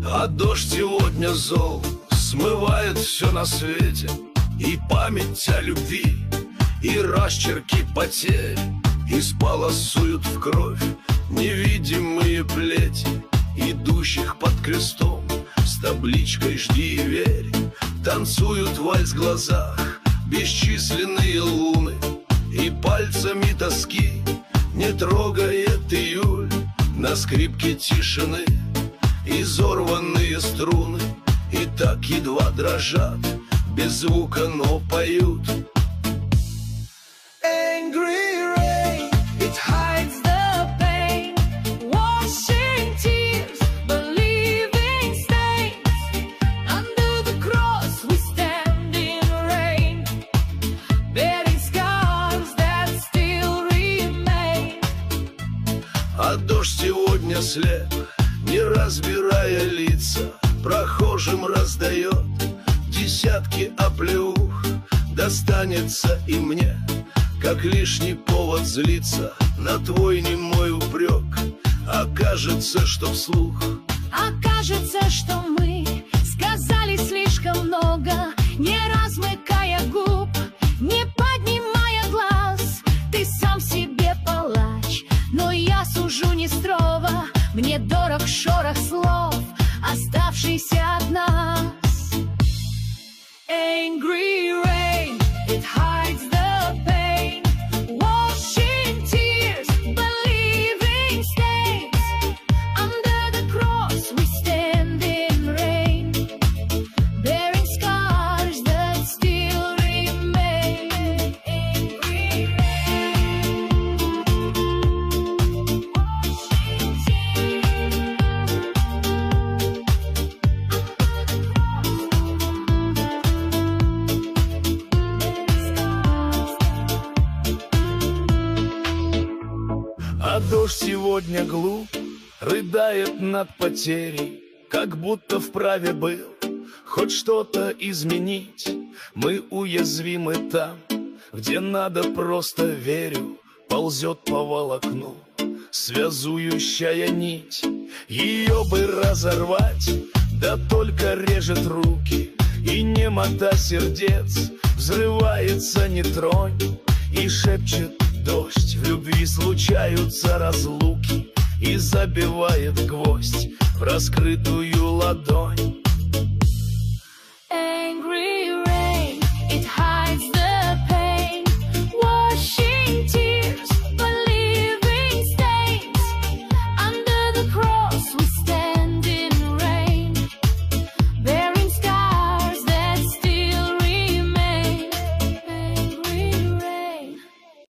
А дождь сегодня зол смывает все на свете, и память о любви, и росчерки потерь исполосуют в кровь невидимые плети идущих под крестом с табличкой «Жди и верь». Танцуют вальс в глазах бесчисленные луны, и пальцами тоски не трогает июль на скрипке тишины изорванные струны, и так едва дрожат, без звука, но поют. Angry rain, it hides the pain, washing tears, believing stains. Under the cross we stand in rain, bearing scars that still remain. А дождь сегодня слеп, не разбирая лица, прохожим раздает десятки оплеух. Достанется и мне, как лишний повод злиться на твой немой упрек. Окажется, что вслух, окажется, что мы сказали слишком много, не размыкая губ, не поднимая глаз. Ты сам себе палач, но я сужу не строго. Мне дорог шорох слов, оставшийся от нас. Angry rain, it hides the pain, washing tears, believing stains. Under the cross we stand in rain, bearing scars that still remain. Angry rain, washing tears. а дождь сегодня глуп, рыдает над потерей, как будто вправе был хоть что-то изменить. Мы уязвимы там, где надо, просто верю, ползет по волокну связующая нить. Ее бы разорвать, да только режет руки, и немота сердец взрывается, не тронь. И шепчет дождь, в любви случаются разлуки, и забивает гвоздь в раскрытую ладонь.